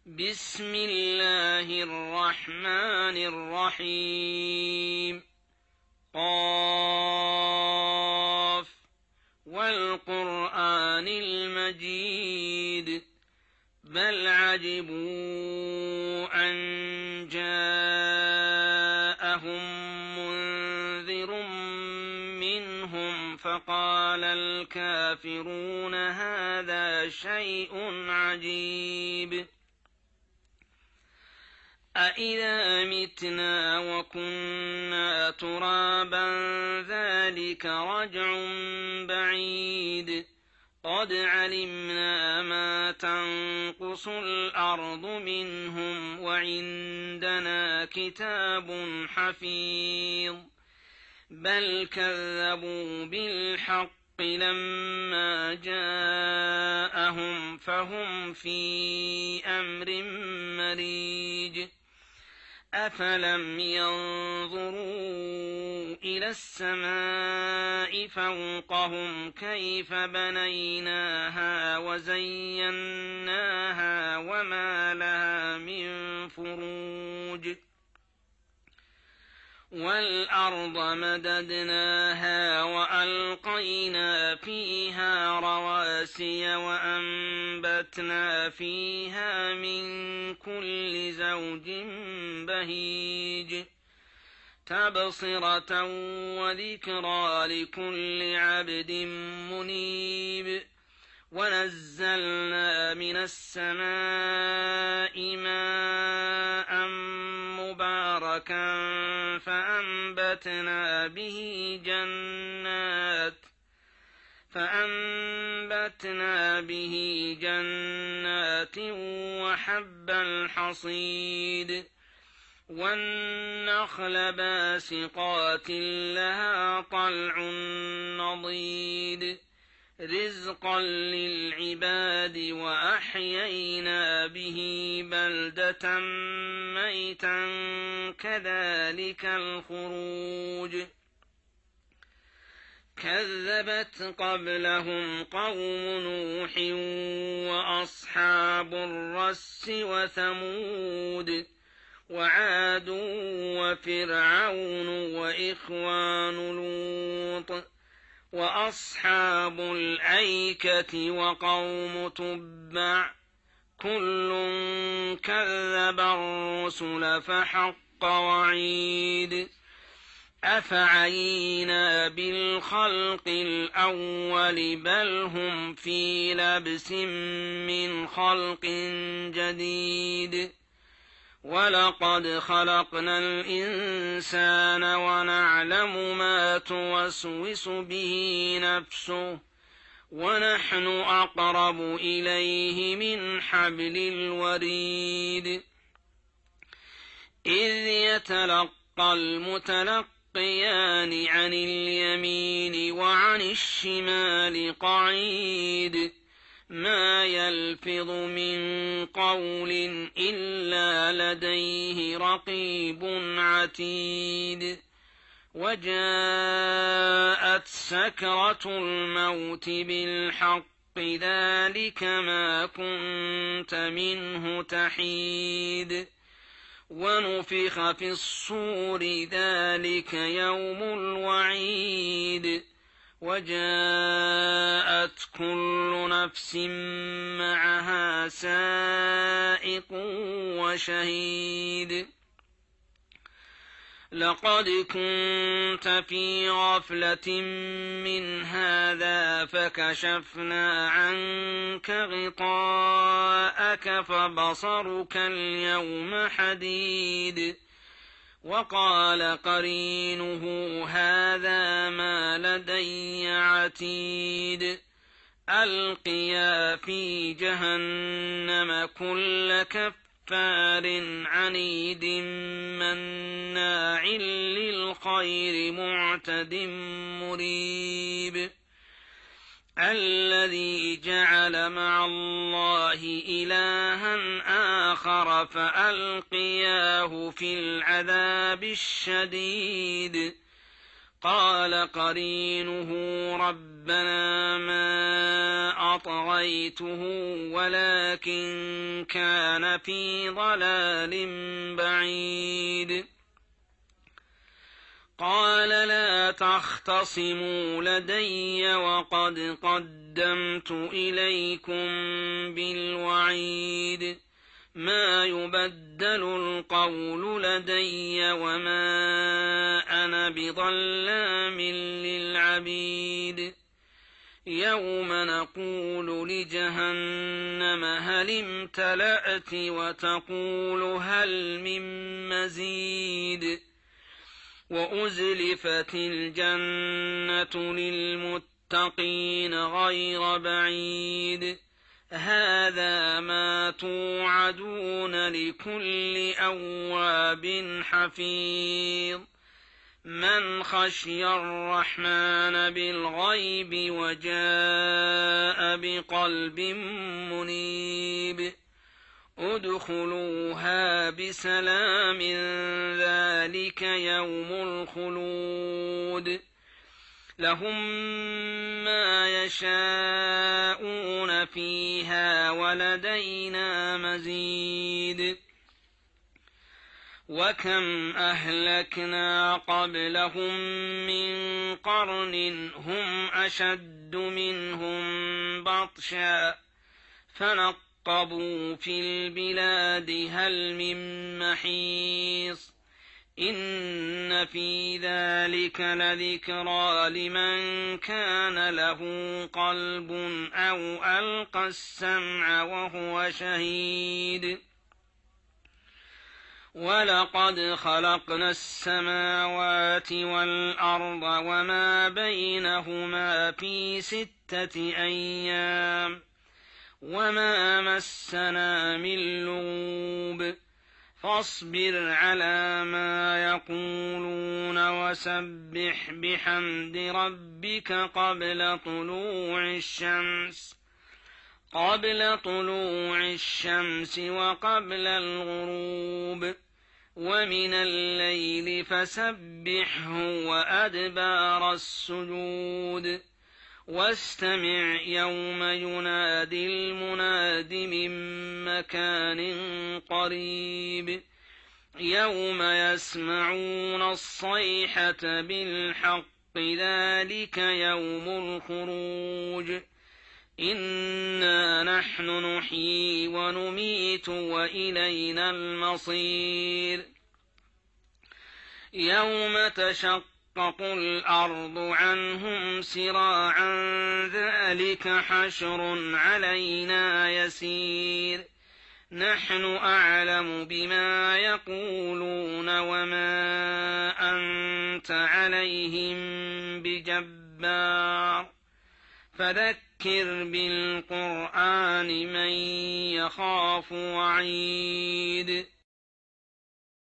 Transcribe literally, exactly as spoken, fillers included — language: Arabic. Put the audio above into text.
بسم الله الرحمن الرحيم. قاف والقرآن المجيد بل عجبوا أن جاءهم منذر منهم فقال الكافرون هذا شيء عجيب أإذا متنا وكنا ترابا ذلك رجع بعيد قد علمنا ما تنقص الأرض منهم وعندنا كتاب حفيظ بل كذبوا بالحق لما جاءهم فهم في أمر مريج أفلم ينظروا إلى السماء فوقهم كيف بنيناها وزيناها وما لها من فروج والأرض مددناها وألقينا فيها رواسي وأنبتنا فيها من كل زوج بهيج تبصرة وذكرى لكل عبد منيب ونزلنا من السماء ماء مباركا فأنبتنا به جنات فأنبتنا به جنات وحب الحصيد والنخل باسقات لها طلع نضيد رزقا للعباد وأحيينا به بلدة ميتا كذلك الخروج كذبت قبلهم قوم نوح وأصحاب الرس وثمود وعاد وفرعون وإخوان لوط وأصحاب الأيكة وقوم تبع كل كذب الرسل فحق وعيد أفعينا بالخلق الأول بل هم في لبس من خلق جديد ولقد خلقنا الإنسان ونعلم ما توسوس به نفسه ونحن أقرب إليه من حبل الوريد إذ يتلقى المتلقيان عن اليمين وعن الشمال قعيد ما يلفظ من قول إلا لديه رقيب عتيد وجاءت سكرة الموت بالحق ذلك ما كنت منه تحيد ونفخ في الصور ذلك يوم الوعيد وجاءت كل نفس معها سائق وشهيد لقد كنت في غفلة من هذا فكشفنا عنك غطاءك فبصرك اليوم حديد وقال قرينه هذا ما لدي عتيد ألقيا في جهنم كل كفار عنيد مناع للخير معتد مريب الذي جعل مع الله إلها آخر فألقياه في العذاب الشديد قال قرينه ربنا ما أطغيته ولكن كان في ضلال بعيد. قال لا تختصموا لدي وقد قدمت إليكم بالوعيد ما يبدل القول لدي وما أنا بظلام للعبيد. يوم نقول لجهنم هل امتلأت وتقول هل من مزيد وأزلفت الجنة للمتقين غير بعيد هذا ما توعدون لكل أواب حفيظ من خشي الرحمن بالغيب وجاء بقلب منيب ادخلوها بسلام ذلك يوم الخلود لهم ما يشاءون فيها ولدينا مزيد. وكم أهلكنا قبلهم من قرن هم أشد منهم بطشا فنقبوا في البلاد هل من محيص إن في ذلك لذكرى لمن كان له قلب أو ألقى السمع وهو شهيد. ولقد خلقنا السماوات والأرض وما بينهما في ستة أيام وما مسنا من لغوب فاصبر على ما يقولون وسبح بحمد ربك قبل طلوع الشمس قبل طلوع الشمس وقبل الغروب ومن الليل فسبحه وأدبار السجود واستمع يوم ينادي المناد من مكان قريب يوم يسمعون الصيحة بالحق ذلك يوم الخروج إنا نحن نحيي ونميت وإلينا المصير. يوم تشقق الأرض عنهم سراعا ذلك حشر علينا يسير نحن أعلم بما يقولون وما أنت عليهم بجبار فذكر بالقرآن من يخاف وعيد.